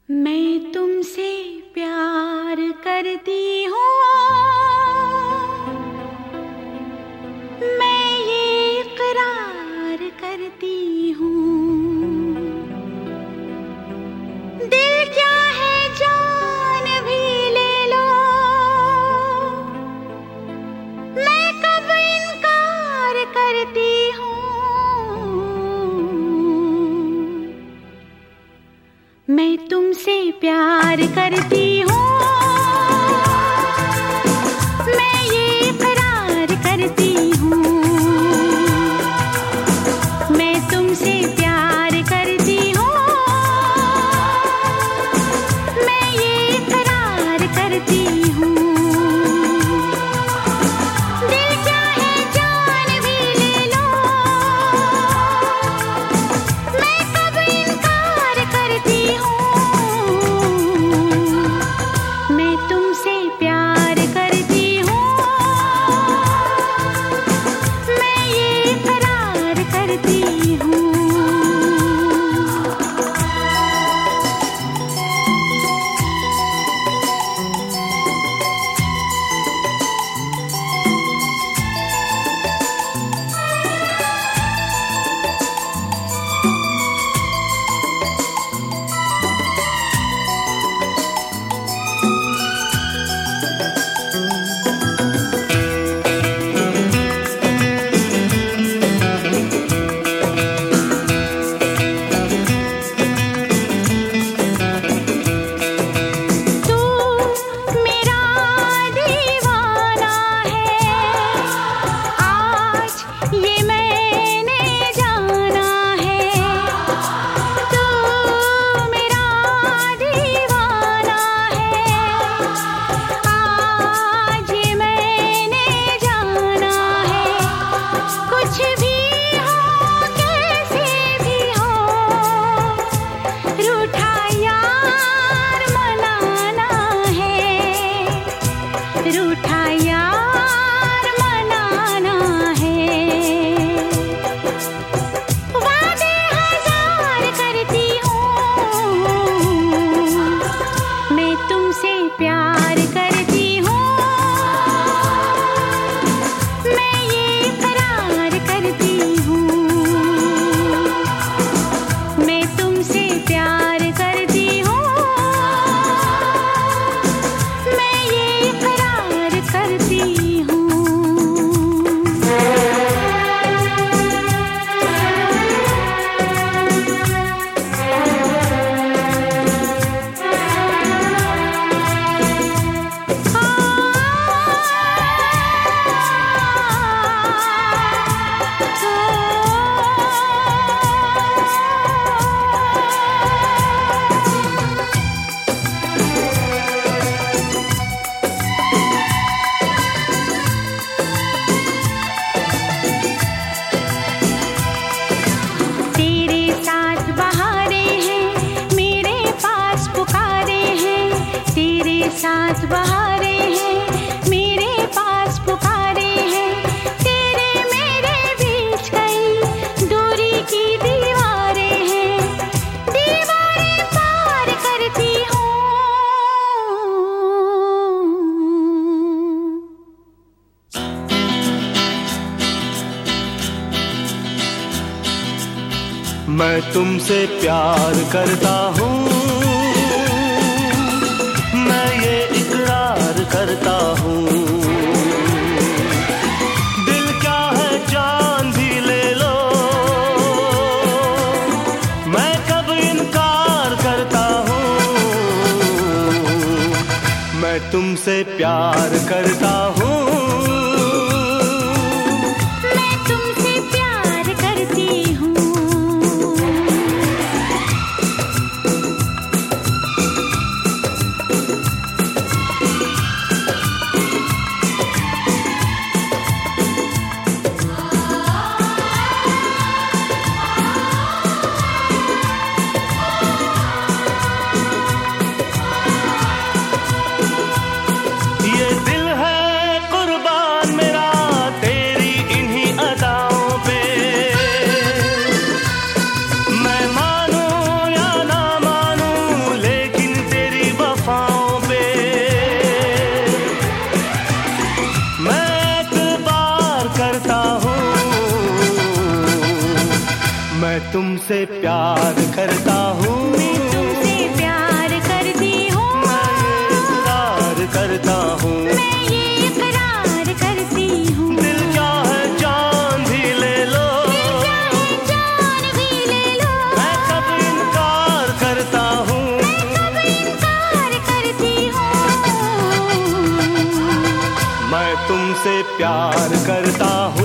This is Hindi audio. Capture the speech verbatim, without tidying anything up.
मैं तुमसे प्यार करती हूँ, मैं ये इकरार करती हूँ। दिल क्या है जान भी ले लो, मैं कब इनकार करती हूँ। मैं तुमसे प्यार करती हूँ, मैं ये इकरार करती हूँ। मैं तुमसे प्यार करती हूँ, मैं ये इकरार करती हूँ। दिल क्या है जान भी ले लो, मैं कब इनकार करती हूँ। मैं तुमसे प्यार करती हूँ, मैं ये इकरार करती हूँ। साथ बहारे हैं, मेरे पास पुकारे हैं, तेरे मेरे बीच कई दूरी की दीवारें हैं, दीवारें पार करती हूँ। मैं तुमसे प्यार करता हूँ, करता हूँ। दिल क्या है जान भी ले लो, मैं कब इनकार करता हूँ। मैं तुमसे प्यार करता हूँ, मैं तुमसे प्यार करती हूँ। ये दिल है तुमसे प्यार करता हूँ, मैं तुमसे प्यार करती हूँ, मैं ये इकरार करता हूँ, मैं ये इकरार करती हूँ। दिल चाहे जान भी ले लो, दिल चाहे जान भी ले लो, मैं कब इनकार करता हूँ, मैं कब इनकार करती हूँ। मैं तुमसे प्यार करता हूँ।